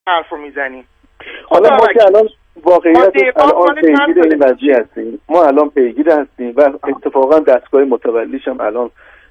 حرفو میزنیم. حالا ما که الان واقعیت الان پیگیر این وضعیه هستیم، ما الان پیگیر هستیم و اتفاقا دستگاه متولیش هم الان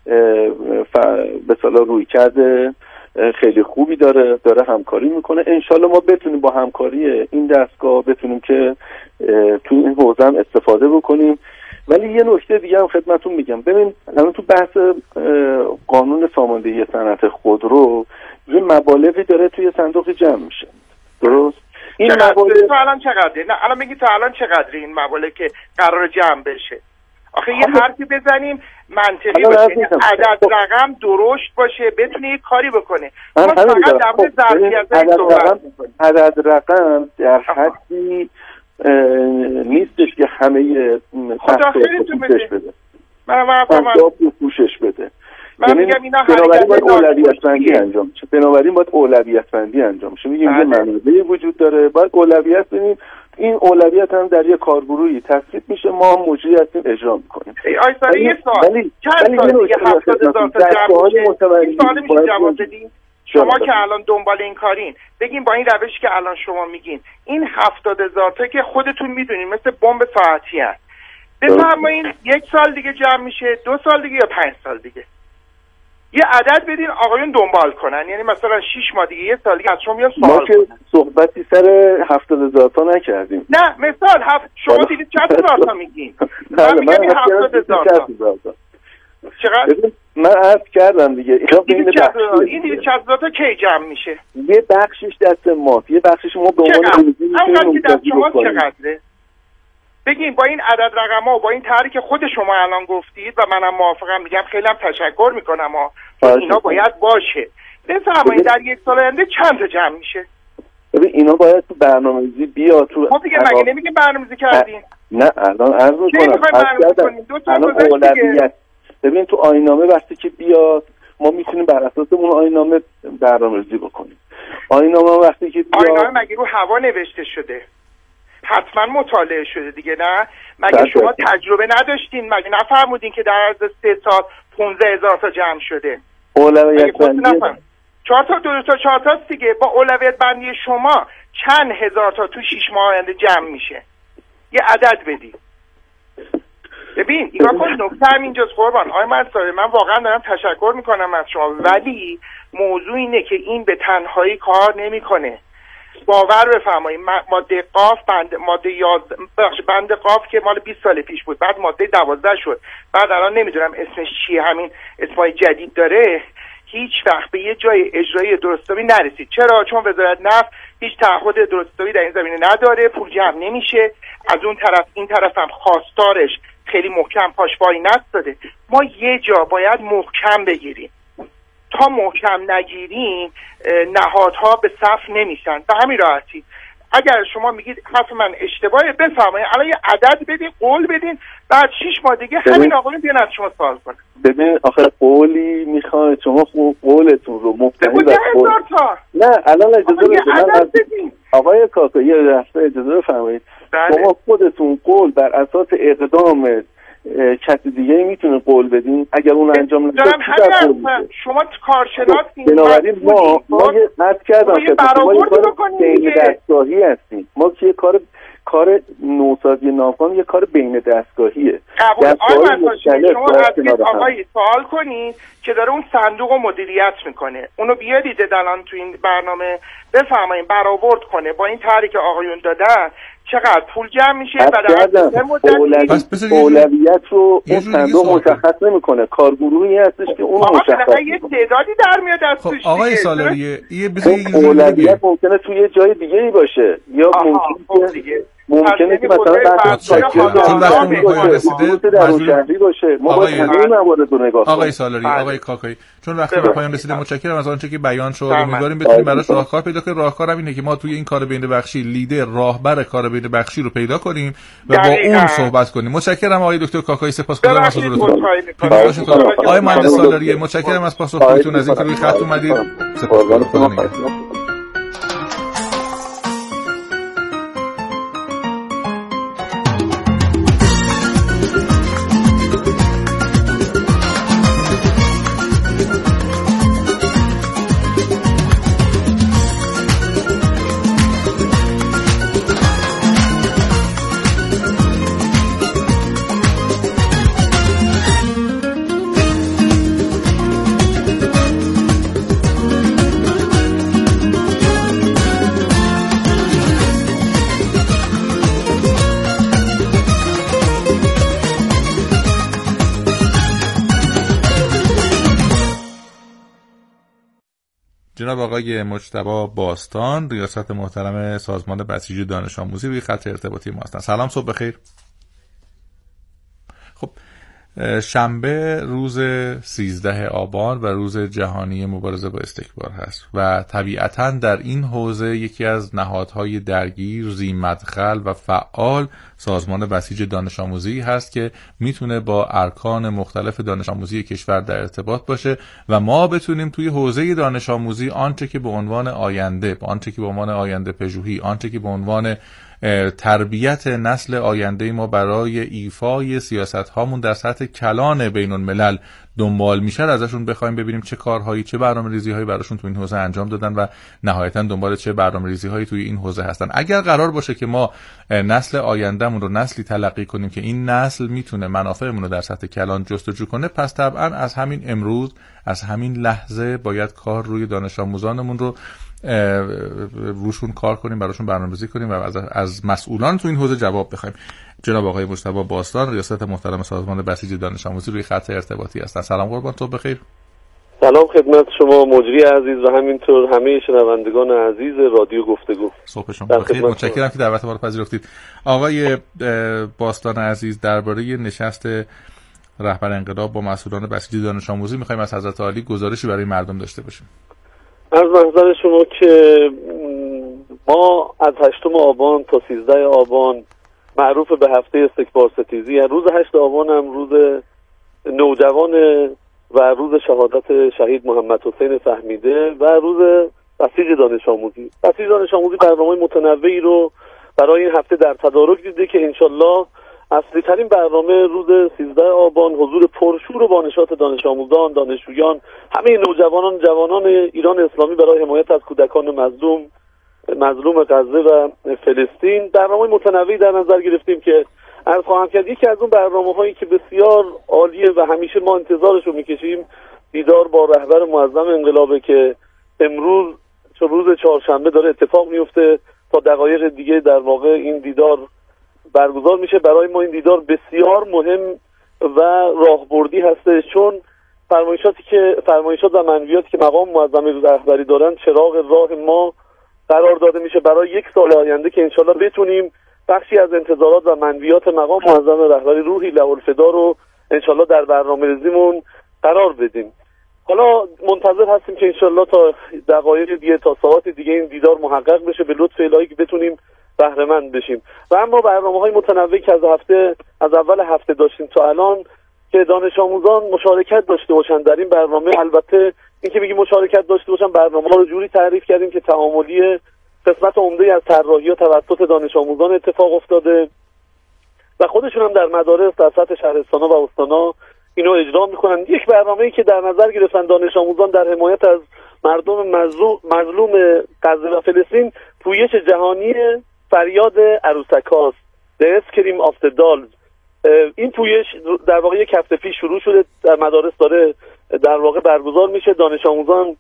به اصطلاح روی کرده خیلی خوبی داره همکاری میکنه. انشالله ما بتونیم با همکاری این دستگاه بتونیم که تو این حوزه هم استفاده بکنیم. ولی یه نکته دیگه هم خدمتتون میگم، ببین الان تو بحث قانون ساماندهی صنعت خودرو یه مبالغی داره توی صندوق جمع میشه، درست؟ این مبالغ تو الان چقدره؟ نه الان میگی تو الان چقدره این مبالغ که قرار جمع بشه؟ آخه یه حرفی بزنیم منطقی باشه، عدد رقم درشت باشه، بتونه یه کاری بکنه. ما فقط در مورد ظرفیت صحبت می‌کنیم. عدد رقم در حدی نیستش که همه پوشش بده. من پوشش بده. من میگم اینا بنابراین باید اولویت بندی انجام شه. میگیم یه منابعی وجود داره، باید اولویت بدیم. این اولویت هم در یه کارگروهی تصویب میشه، ما هم مجری هستیم اجرا میکنیم. آی سالی یه سال چند سال دیگه 70,000 تا جمع میشه؟ سوالی میشه جواب بدین؟ شما که الان دنبال این کارین بگین با این روشی که الان شما میگین این 70,000 تا که خودتون میدونین مثل بمب ساعتی هست، بفرمایین 1 سال دیگه جمع میشه، 2 سال دیگه یا 5 سال دیگه یه عدد بدین آقایون دنبال کنن. یعنی مثلا 6 ماه دیگه 1 سال دیگه از شما میان سوال ما که صحبتی سر 70,000 تا نکردیم. نه مثال شما دیدید 40,000 تا میگین، من میگم 70,000 تا. چقدر؟ من عرض کردم دیگه این 40,000 تا کی جمع میشه؟ یه بخشش دست ماست، یه بخشش ما به عنوان همون که دست شما چقدره؟ بگیم با این عدد رقم‌ها و با این طرحی که خود شما الان گفتید و منم موافقم، میگم خیلی هم تشکر میکنم اینا باید باشه. بفرمایید در 1 سال آینده چند تا جمع میشه؟ ببین اینا باید تو برنامه‌ریزی بیاد تو. خب دیگه مگه نمیگه برنامه‌ریزی کردین؟ نه الان عرض می‌کنم 2 تا گذشته. ببین تو آیین‌نامه وقتی که بیاد ما میتونیم بر اساس اون آیین‌نامه برنامه‌ریزی بکنیم. آیین‌نامه وقتی که بیاد آیین‌نامه مگه رو هوا نوشته شده؟ حتما مطالعه شده دیگه، نه؟ مگه شما تجربه نداشتین؟ مگه نفرمودین که در عرض 3 سال 15,000 تا جمع شده؟ اولویت بندی 4 تا 2 تا 4 تا دیگه. با اولویت بندی شما چند هزار تا تو 6 ماه آینده جمع میشه؟ یه عدد بدید. ببین اینا کن نکته همینجاست قربان. آقای منصوری من واقعا دارم تشکر میکنم از شما، ولی موضوع اینه که این به تنهایی کار نمیکنه. باور بفرمایید ماده قاف ماده 11 بند قاف که مال 20 سال پیش بود، بعد ماده 12 شد، بعد الان نمیدونم اسمش چیه، همین اسمای جدید داره. هیچ وقت به یه جای اجرایی درستابی نرسید. چرا؟ چون وزارت نفت هیچ تعهد درستابی در این زمینه نداره، پول جمع نمیشه. از اون طرف این طرف هم خواستارش خیلی محکم پاشوایی نستاده. ما یه جا باید محکم بگیریم. تا محکم نگیریم نهادها به صف نمیشن. به همین راحتی. اگر شما میگید حرف من اشتباهه بفرمایید الان یه عدد بدین، قول بدین، بعد 6 ماه دیگه همین آقایون بیان از شما سوال کنن. ببین آخه قولی میخواد شما قولتون رو مبتنی بر قول. نه الان اجازه بدید آقای کاکا یه لحظه اجازه بفرمایید. شما خودتون قول بر اساس اقدام کسی دیگه میتونه قول بدین، اگر اون انجام نشه شما کارشناسین. بنابراین ما یه عرض کردم که ما یه کار بین دستگاهی هستیم. ما که کار نوسازی ناوگان یه کار بین دستگاهیه. شما از آقایی سوال کنید که داره اون صندوق رو مدیریت میکنه، اونو بیارید الان تو این برنامه بفرمایید برآورد کنه با این طرحی که آقایون دادن چقدر پول جمع میشه و در اولویت رو این صندوق مشخص نمیکنه، کارگروهی هستش که اون مشخص یه تعدادی در میاد از توش. آقای سالاری اولویت ممکنه توی جای دیگه ای باشه یا ممکنه که مثلا شهری باشه. ما باید همین موارد رو نگاه کنیم. آقای سالاری، آقای کاکایی، چون وقتی به پایان رسیده متشکرم از آنچه که بیان شد. امیدواریم بتونیم براش راهکار پیدا کنیم. راهکار اینه که ما توی این کار بین بخشی لیدر راهبر کار بین بخشی رو پیدا کنیم و با اون صحبت کنیم. متشکرم آقای دکتر کاکایی، سپاسگزارم از حضورتون. آقای مهندس سالاری متشکرم از پاسخگوییتون، از اینکه روی خط اومدید. سپاسگزارم. جناب آقای مجتبی باستان، ریاست محترم سازمان بسیج دانش آموزی روی خط ارتباطی ما هستن. سلام، صبح بخیر. خب شنبه روز 13 آبان و روز جهانی مبارزه با استکبار هست و طبیعتاً در این حوزه یکی از نهادهای درگیر، ذی‌مدخل و فعال سازمان بسیج دانش آموزی هست که میتونه با ارکان مختلف دانش آموزی کشور در ارتباط باشه و ما بتونیم توی حوزه دانش آموزی آنچه که به عنوان آینده، آنچه که به عنوان آینده پژوهی، آنچه که به عنوان تربیت نسل آینده ما برای ایفای سیاست هامون در سطح کلان بین الملل دنبال میشه ازشون بخوایم ببینیم چه کارهایی، چه برنامه‌ریزی هایی براشون تو این حوزه انجام دادن و نهایتا دنبال چه برنامه‌ریزی هایی توی این حوزه هستن. اگر قرار باشه که ما نسل آیندهمون رو نسلی تلقی کنیم که این نسل میتونه منافعمون رو در سطح کلان جستجو کنه، پس طبعا از همین امروز، از همین لحظه باید کار روی دانش آموزانمون رو روشون کار کنیم، براشون برنامه‌ریزی کنیم و از مسئولان تو این حوزه جواب بخوایم. جناب آقای مجتبی باستان، ریاست محترم سازمان بسیج دانش آموزی روی خط ارتباطی هستن. سلام قربان، تو بخیر. سلام خدمت شما مجری عزیز و همینطور همه شنوندگان عزیز رادیو گفتگو. صبح شما بخیر. متشکرم که دعوت ما رو پذیرفتید. آقای باستان عزیز، درباره نشست رهبر انقلاب با مسئولان بسیج دانش آموزی می‌خوایم از حضرت عالی گزارشی برای مردم داشته باشیم. از محضر شما که ما از 8 آبان تا 13 آبان معروف به هفته استکبار ستیزی، روز 8 آبان هم روز نوجوان و روز شهادت شهید محمد حسین فهمیده و روز بسیج دانش آموزی. بسیج دانش آموزی برنامه متنوعی رو برای این هفته در تدارک دیده که انشالله اصلی ترین برنامه روز 13 آبان حضور پرشور و با نشاط دانش آموزان، دانشجویان، همه نوجوانان، جوانان ایران اسلامی برای حمایت از کودکان مظلوم غزه و فلسطین. برنامه متنوعی در نظر گرفتیم که عرض خواهم کرد یکی از اون برنامه‌هایی که بسیار عالیه و همیشه ما انتظارش رو می‌کشیم دیدار با رهبر معظم انقلابه که امروز چون روز چهارشنبه داره اتفاق میفته، تا دقایق دیگه در واقع این دیدار برگزار میشه. برای ما این دیدار بسیار مهم و راهبردی هسته، چون فرمایشات و منویاتی که مقام معظم رهبری دارن چراغ راه ما قرار داده میشه برای یک سال آینده که انشالله بتونیم بخشی از انتظارات و منویات مقام معظم رهبری روحی له‌الفدا رو انشالله در برنامه‌ریزیمون قرار بدیم. حالا منتظر هستیم که انشالله تا دقایق دیگه، تا ساعات دیگه این دیدار محقق بشه به لطف الهی که بتونیم بهره مند بشیم. و اما برنامه‌های متنوعی که از اول هفته داشتیم تا الان که دانش آموزان مشارکت داشته باشن در این برنامه، البته اینکه بگیم مشارکت داشته باشن، برنامه‌ها رو جوری تعریف کردیم که تعاملی قسمت عمده از طراحی‌ها توسط دانش آموزان اتفاق افتاده و خودشون هم در مدارس در سطح شهرستان‌ها و استان‌ها اینو اجرا می‌کنن. یک برنامه‌ای که در نظر گرفتن دانش آموزان در حمایت از مردم مظلوم غزه و فلسطین، پویش جهانی فریاد عروسک‌هاست، The Scream of the Dolls. این پویش در واقع یک هفته پیش شروع شده، در مدارس داره در واقع برگزار میشه. دانش آموزان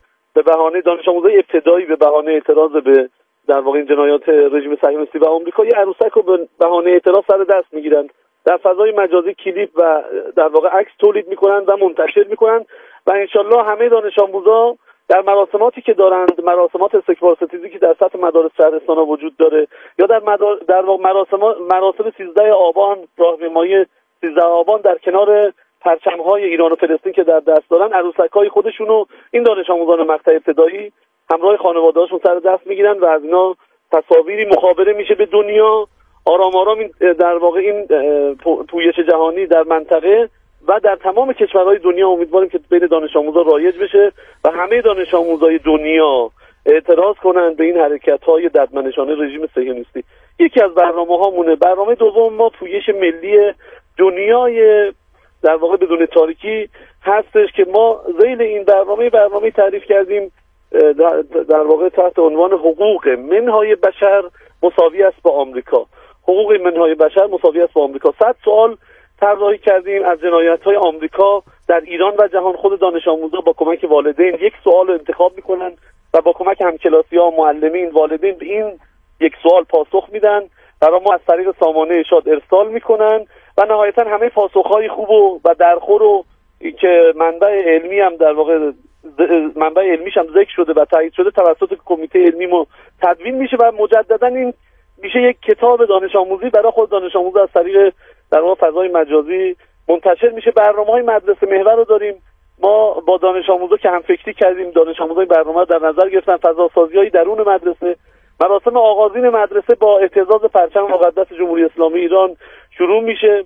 ابتدایی به بهانه اعتراض به در واقع این جنایات رژیم صهیونیستی و آمریکا یه عروسک رو به بهانه اعتراض سر دست میگیرن، در فضای مجازی کلیپ و در واقع عکس تولید میکنن و منتشر میکنن و انشالله همه دانش آموزا در مراسماتی که دارند، مراسمات استکبار ستیزی که در سطح مدارس شهرستان‌ها وجود داره یا در واقع مراسم 13 آبان، راهپیمایی 13 آبان در کنار پرچم‌های ایران و فلسطین که در دست دارن، عروسک‌های خودشونو این دانش آموزان مقطع ابتدایی همراه خانواده‌هاشون سر دست میگیرن و از اینا تصاویری مخابره میشه به دنیا. آرام آرام در واقع این پویش جهانی در منطقه و در تمام کشورهای دنیا امیدواریم که بین دانش آموزا رایج بشه و همه دانش آموزای دنیا اعتراض کنند به این حرکت‌های ددمنشانه رژیم صهیونیستی. یکی از برنامه‌هامونه. برنامه دوم ما پویش ملی دنیای در واقع بدون تاریکی هستش که ما ذیل این برنامه تعریف کردیم در واقع تحت عنوان حقوق منهای بشر مساوی است با آمریکا. حقوق منهای بشر مساوی است با آمریکا. 100 سوال طراحی کردیم از جنایت‌های آمریکا در ایران و جهان. خود دانش آموزا با کمک والدین یک سوال رو انتخاب میکنن و با کمک همکلاسی‌ها، معلمین، والدین به این یک سوال پاسخ میدن، برای ما از طریق سامانه ارشاد ارسال میکنن و نهایتا همه پاسخ‌های خوب و درخور رو که منبع علمی هم در واقع منبع علمیش هم ذکر شده و تایید شده توسط کمیته علمی ما تدوین میشه و مجددا این میشه یک کتاب دانش آموزی برای خود دانش آموز از طریق در واقع فضای مجازی منتشر میشه. برنامه‌های مدرسه محور رو داریم. ما با دانش آموزا که هم فکری کردیم، دانش آموزای برنامه در نظر گرفتن، فضاسازی‌های درون مدرسه، مراسم آغازین مدرسه با اهتزاز پرچم مقدس جمهوری اسلامی ایران شروع میشه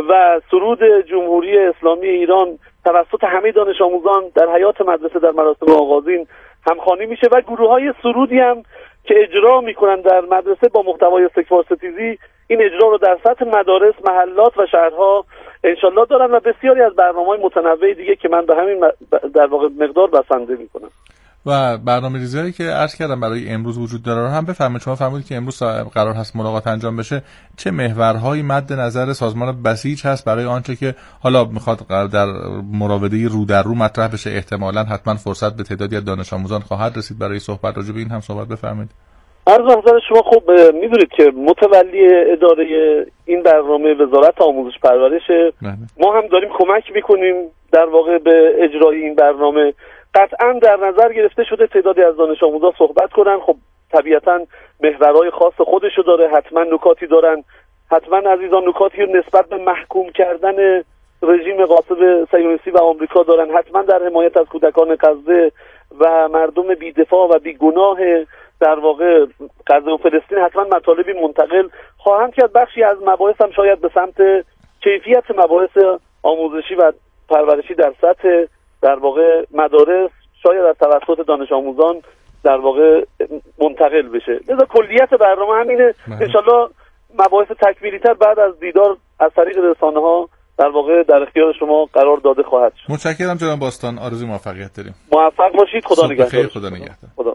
و سرود جمهوری اسلامی ایران توسط همه دانش آموزان در حیات مدرسه در مراسم آغازین همخوانی میشه و گروه‌های سرودی هم که اجرا میکنن در مدرسه با محتوای استکبارستیزی این اجرا رو در سطح مدارس، محلات و شهرها انشالله دارن و بسیاری از برنامه‌های متنوع دیگه که من به همین در واقع مقدار بسنده میکنم. و برنامه‌ریزی‌هایی که عرض کردم برای امروز وجود داره رو هم بفرمایید. شما فرمودید که امروز قرار هست ملاقات انجام بشه. چه محورهایی مد نظر سازمان بسیج هست برای آنچه که حالا میخواد در مراوده رو در رو مطرح بشه؟ احتمالاً حتما فرصت به تعدادی از دانش آموزان خواهد رسید برای صحبت راجع به این هم صحبت بفرمایید. عرض نظر شما خوب میدونید که متولی اداره این برنامه وزارت آموزش پرورشه. ما هم داریم کمک میکنیم در واقع به اجرای این برنامه. قطعا در نظر گرفته شده تعدادی از دانش آموزان صحبت کنن. خب طبیعتا محورهای خاص خودشو داره، حتما نکاتی دارن، حتما عزیزان نکاتی نسبت به محکوم کردن رژیم غاصب صهیونیستی و آمریکا دارن، حتما در حمایت از کودکان غزه و مردم بی‌دفاع و بی‌گناه در واقع غزه و فلسطین حتما مطالبی منتقل خواهند کرد. بخشی از مباحث هم شاید به سمت کیفیت مباحث آموزشی و پرورشی در سطح در واقع مدارس شاید از توسط دانش آموزان در واقع منتقل بشه. لذا کلیت برنامه همینه. انشالله مباحث تکمیلی تر بعد از دیدار از طریق رسانه ها در واقع در اختیار شما قرار داده خواهد شد. متشکرم جناب باستان. آرزوی موفقیت داریم. موفق باشید. خدا نگهدار. خدا نگهدار. خدا.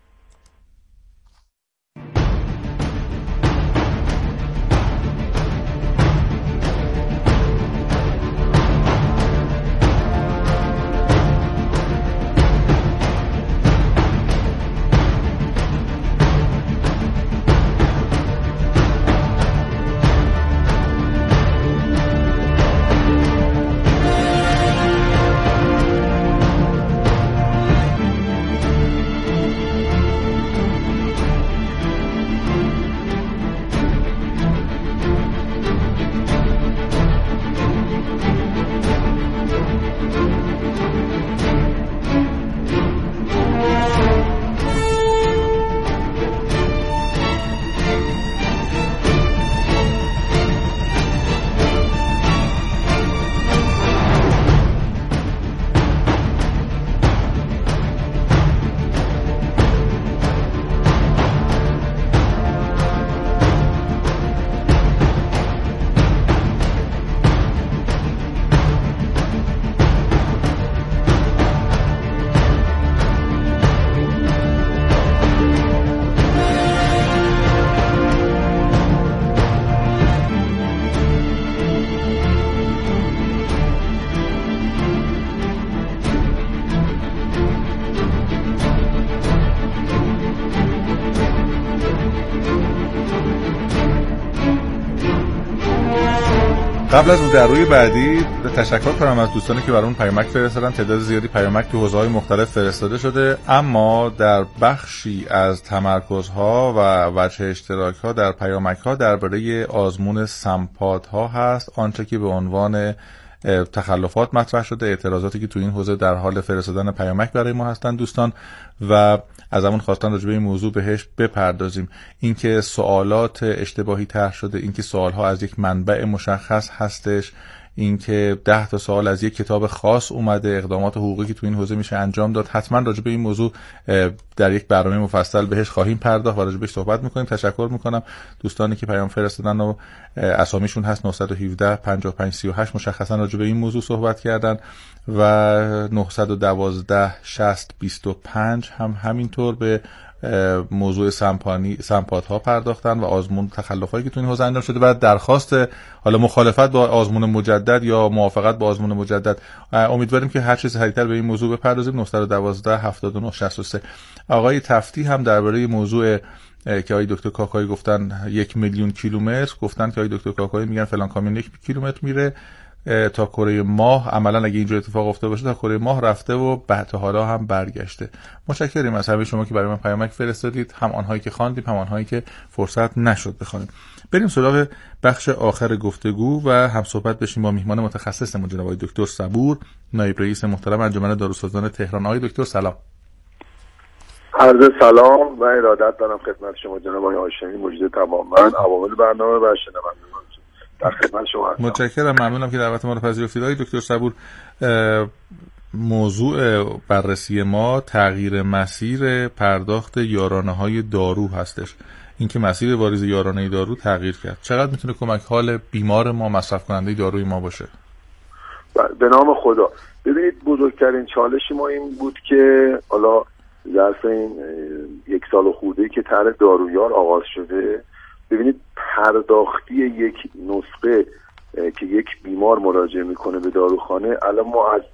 قبل از رو در روی بعدی تشکر کنم از دوستانی که برامون پیامک فرستادن. تعداد زیادی پیامک تو حوزه‌های مختلف فرستاده شده، اما در بخشی از تمرکزها و وجه اشتراک‌ها در پیامک‌ها درباره آزمون سمپادها هست، آنچه که به عنوان تخلفات مطرح شده، اعتراضاتی که تو این حوزه در حال فرستادن پیامک برای ما هستن دوستان، و از همون خواستن راجع به این موضوع بهش بپردازیم. اینکه سوالات اشتباهی طرح شده، اینکه سوالها از یک منبع مشخص هستش، اینکه 10 تا سوال از یک کتاب خاص اومده، اقدامات حقوقی که تو این حوزه میشه انجام داد. حتما راجع به این موضوع در یک برنامه مفصل بهش خواهیم پرداخت و راجع بهش صحبت میکنیم. تشکر میکنم دوستانی که پیام فرستادن و اسامیشون هست 917 55 38 مشخصا راجع به این موضوع صحبت کردن و 912 60 25 هم همینطور به موضوع سمپادها پرداختن و آزمون تخلفایی که تو این حوزه انجام شده و درخواست حالا مخالفت با آزمون مجدد یا موافقت با آزمون مجدد. امیدواریم که هر چه سریعتر به این موضوع بپردازیم. 912 79 63. آقای تفتی هم درباره موضوع که آقای دکتر کاکایی گفتن 1,000,000 کیلومتر، گفتن که آقای دکتر کاکایی میگن فلان کامیون 1 کیلومتر میره تا کره ماه عملا اگه اینجا اتفاق افتاده باشه تا کره ماه رفته و بعد حالا هم برگشته. متشکریم از همه شما که برای من پیامک فرستادید، هم آنهایی که خواندیم هم آنهایی که فرصت نشد بخونیم. بریم سراغ بخش آخر گفتگو و هم صحبت بشیم با میهمان متخصصمون جناب آقای دکتر صبور، نایب رئیس محترم انجمن داروسازان تهران. آقای دکتر سلام. عرض سلام و ارادت دارم خدمت شما جناب آقای هاشمی، مجری تمام من عوامل برنامه و شنوندگان در خدمت شما هستم. متشکرم، ممنونم که دعوت ما رو پذیرفتید. آقای دکتر صبور، موضوع بررسی ما تغییر مسیر پرداخت یارانه‌های دارو هستش. اینکه مسیر واریز یارانه دارو تغییر کرد، چقدر میتونه کمک حال بیمار ما، مصرف کننده داروی ما باشه؟ به نام خدا. ببینید بزرگترین چالش ما این بود که حالا ظرف این 1 سال خورده‌ای که طرح دارویار آغاز شده، ببینید پرداختی یک نسخه که یک بیمار مراجعه میکنه به داروخانه، الان ما از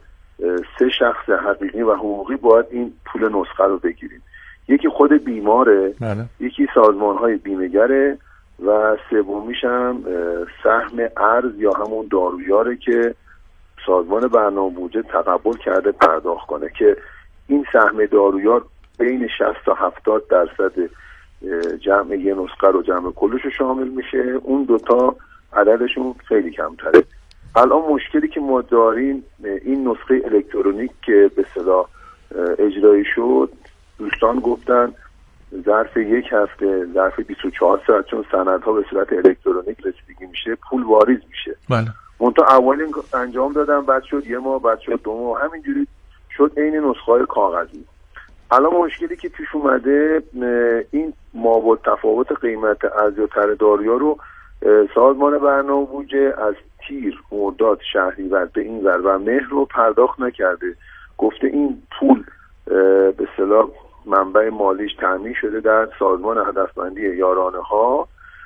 3 شخص حقیقی و حقوقی باید این پول نسخه رو بگیریم. یکی خود بیماره، یکی سازمان‌های بیمه‌گره و سومیش هم سهم ارز یا همون دارویاره که سازمان برنامه بودجه تقبل کرده پرداخت کنه، که این سهم دارویار بین 60 تا 70% جمع یه نسخه رو، جمع کلش رو شامل میشه. اون دوتا عددشون خیلی کمتره. الان مشکلی که ما داریم این نسخه الکترونیک که به اصطلاح اجرایی شد، دوستان گفتن ظرف 1 هفته، ظرف 24 ساعت، چون سندها به صورت الکترونیک رسیدگی میشه، پول واریز میشه. بله. منتها اول انجام دادم، بعد شد 1 ماه، بعد شد 2 ماه، همینجوری شد عین نسخه‌های کاغذی. الان مشکلی که پیش اومده این مابعد تفاوت قیمت ارز و طرح دارویار رو سازمان برنامه بودجه از تیر، مرداد، شهریور به این ور و مهر رو پرداخت نکرده. گفته این پول به اصطلاح منبع مالیش تامین شده در سازمان هدفمندی یارانه ها.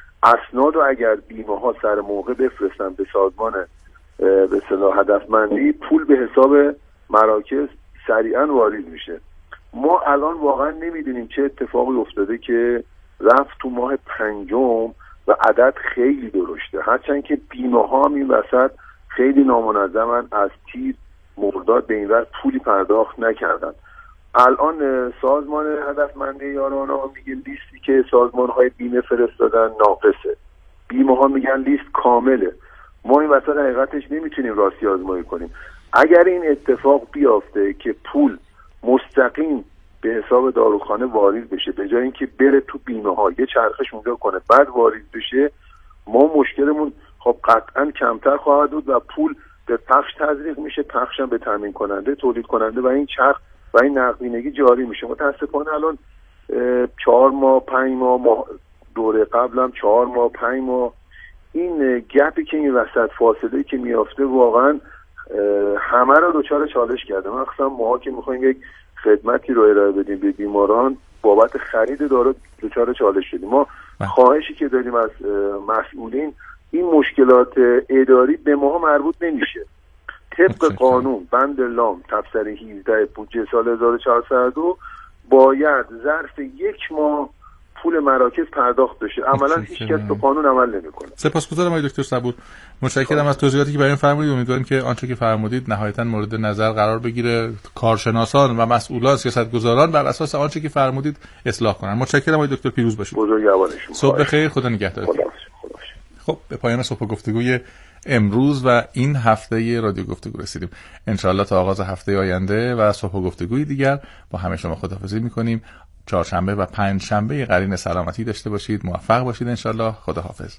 اسناد رو اگر بیمه ها سر موقع بفرستن به سازمان به اصطلاح هدفمندی، پول به حساب مراکز سریعا واریز میشه. ما الان واقعا نمیدونیم چه اتفاقی افتاده که رفت تو ماه 5 و عدد خیلی درشته، هرچند که بیمه ها هم این وسط خیلی نامنظمن، از تیر، مرداد به این ور پولی پرداخت نکردن. الان سازمان هدفمندی یارانه ها میگه لیستی که سازمان های بیمه فرستادن ناقصه، بیمه ها میگن لیست کامله. ما این وسط حقیقتش نمیتونیم راستی آزمایی کنیم. اگر این اتفاق بیافته که پول مستقیم به حساب داروخانه واریز بشه، به جای اینکه بره تو بیمه ها یه چرخش اونجا کنه بعد واریز بشه، ما مشکلمون خب قطعا کمتر خواهد بود و پول به پخش تزریق میشه، پخش هم به تامین کننده، تولید کننده و این چرخ و این نقدینگی جاری میشه. متاسفانه الان 4 ماه 5 ماه دوره قبلم 4 ماه 5 ماه این گپی که این وسط فاصله که میافته واقعا همه رو دچار چالش کرده. مخصوصا ما که میخوایم یک خدمتی رو ارائه بدیم به بیماران، بابت خرید دارو دچار چالش شدیم. ما خواهشی که داریم از مسئولین، این مشکلات اداری به ما مربوط نمیشه. طبق قانون بند لام تفسیر 17 بودجه سال 1402 باید ظرف 1 ماه پول مراکز پرداخت بشه. عملا هیچ کس به قانون عمل نمیکنه. سپاسگزارم آقای دکتر صبور، متشکرم از توضیحاتی که برام فرمودید. امیدوارم که آنچه که فرمودید نهایتا مورد نظر قرار بگیره، کارشناسان و مسئولان، سیاستگزاران بر اساس آنچه که فرمودید اصلاح کنن. متشکرم آقای دکتر، پیروز باشید. بزرگوار شما. صبح بخیر، خدا نگهدارتون. خب به پایان صبح گفتگوی امروز و این هفته رادیو گفتگو رسیدیم. انشاءالله تا آغاز هفته آینده و صبح گفتگوی دیگر با همه شما خداحافظی می‌کنیم. چهارشنبه و پنجشنبه قرین سلامتی داشته باشید، موفق باشید انشاءالله. خداحافظ.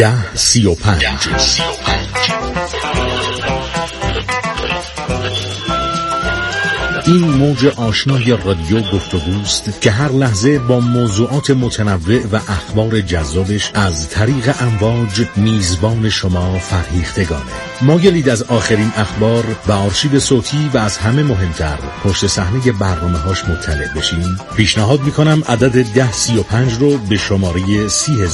10:35. این موج آشنای رادیو گفتگوست که هر لحظه با موضوعات متنوع و اخبار جذابش از طریق امواج میزبان شما فرهیختگانه. مایلید از آخرین اخبار و آرشیو صوتی و از همه مهمتر پشت صحنه برنامه‌هاش مطلع بشین؟ پیشنهاد میکنم عدد 1035 رو به شماره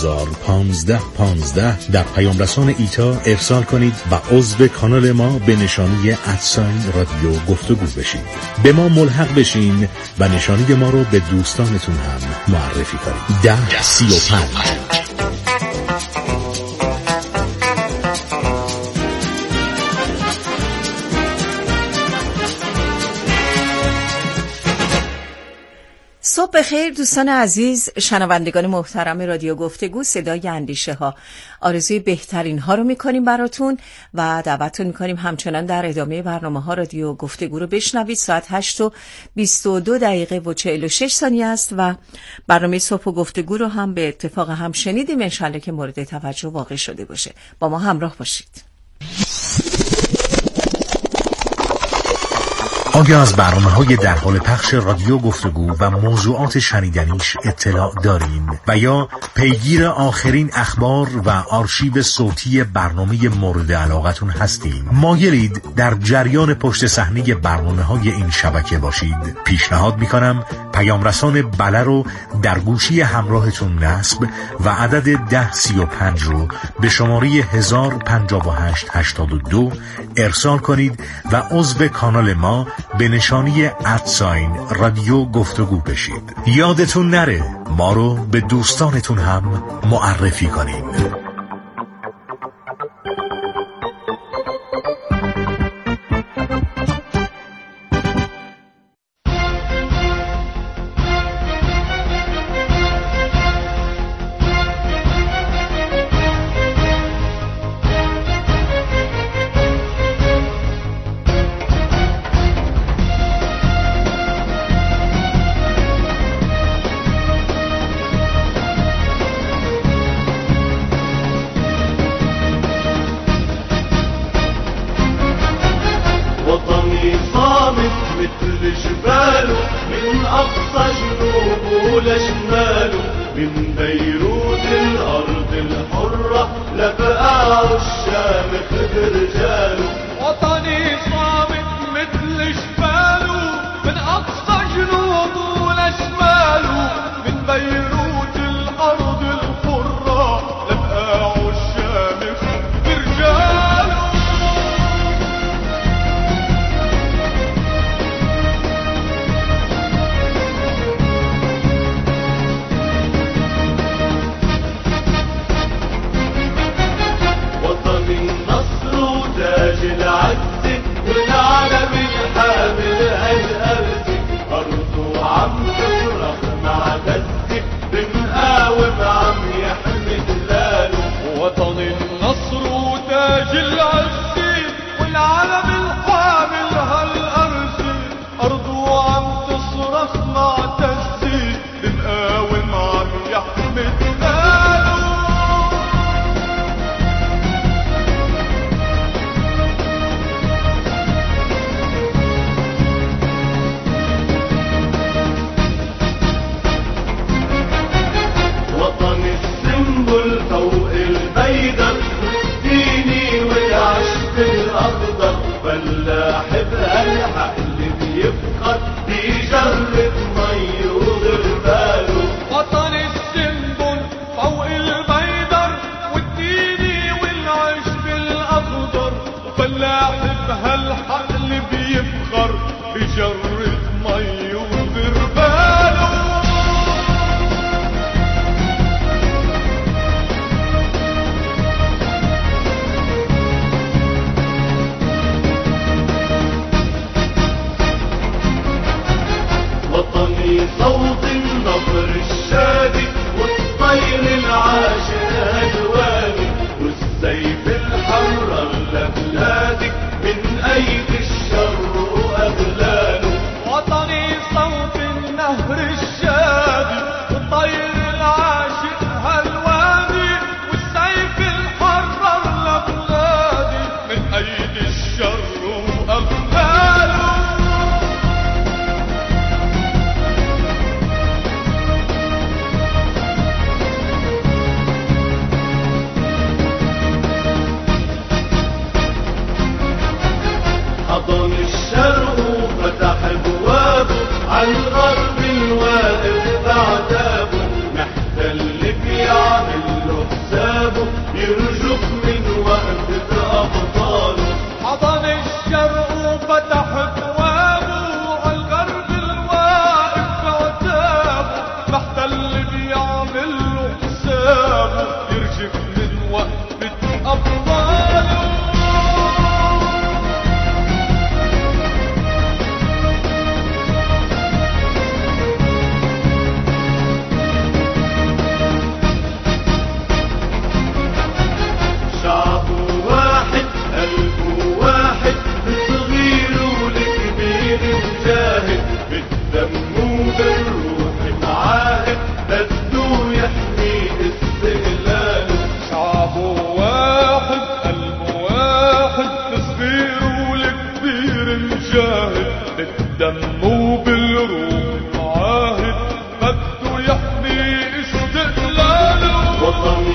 3015115 در پیام رسان ایتا ارسال کنید و عضو کانال ما به نشانی @رادیو گفتگو بشید. به ما ملحق بشین و نشانی ما رو به دوستانتون هم معرفی کنید. 1035. صبح بخیر دوستان عزیز، شنوندگان محترم رادیو گفتگو صدای اندیشه ها. آرزوی بهترین ها رو میکنیم براتون و دعوتتون میکنیم همچنان در ادامه برنامه ها رادیو گفتگو رو بشنوید. ساعت 8:22:46 است و برنامه صبح و گفتگو رو هم به اتفاق هم شنیدیم. انشالله که مورد توجه واقع شده باشه. با ما همراه باشید. آیا از برنامه‌های در حال پخش رادیو گفتگو و موضوعات شنیدنیش اطلاع دارین و یا پیگیر آخرین اخبار و آرشیو صوتی برنامه مورد علاقتون هستین؟ مایلید در جریان پشت صحنه برنامه‌های این شبکه باشید؟ پیشنهاد می‌کنم پیام رسان بله رو در گوشی همراهتون نصب و عدد 1035 رو به شماره 105882 ارسال کنید و عضو کانال ما به نشانی @رادیو گفتگو بشید. یادتون نره ما رو به دوستانتون هم معرفی کنید. من أيدي الشر أغلال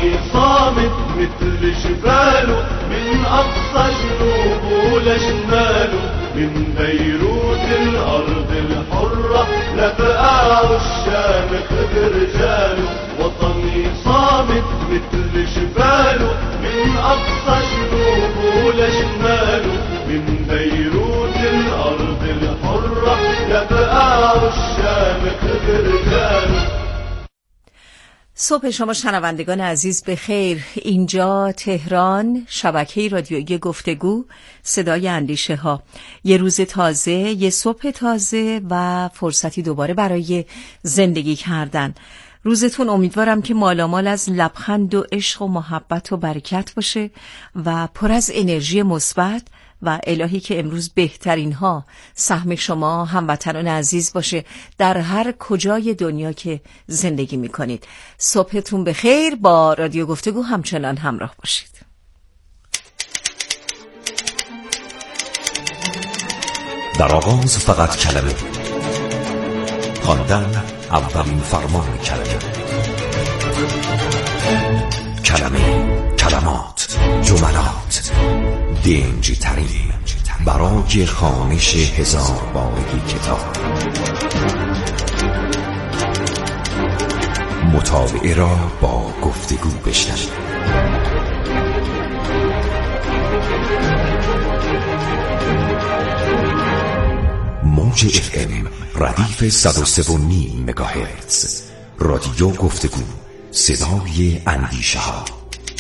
وطني صامت مثل جباله من أقصى جنوبه لشماله من بيروت الأرض الحرة لبقاع الشامخ برجاله وطني صامت مثل جباله من أقصى جنوبه لشماله من بيروت الأرض الحرة لبقاع الشامخ برجاله. صبح شما شنوندگان عزیز به خیر. اینجا تهران، شبکه رادیویی گفتگو، صدای اندیشه ها. یه روز تازه، یه صبح تازه و فرصتی دوباره برای زندگی کردن. روزتون امیدوارم که مالامال از لبخند و عشق و محبت و برکت باشه و پر از انرژی مثبت و الهی که امروز بهترین ها سهم شما هموطنان عزیز باشه در هر کجای دنیا که زندگی میکنید. صبحتون بخیر. با رادیو گفتگو همچنان همراه باشید. در آغاز فقط کلمه، خواندن اولین فرمان کلمه، کلمات، جملات، دنجی ترین برای خوانش هزار بارگی کتاب. مطالعه را با گفتگو بشنوید. موج FM ردیف 103.9 مگاهرتز. رادیو گفتگو، صدای اندیشه ها.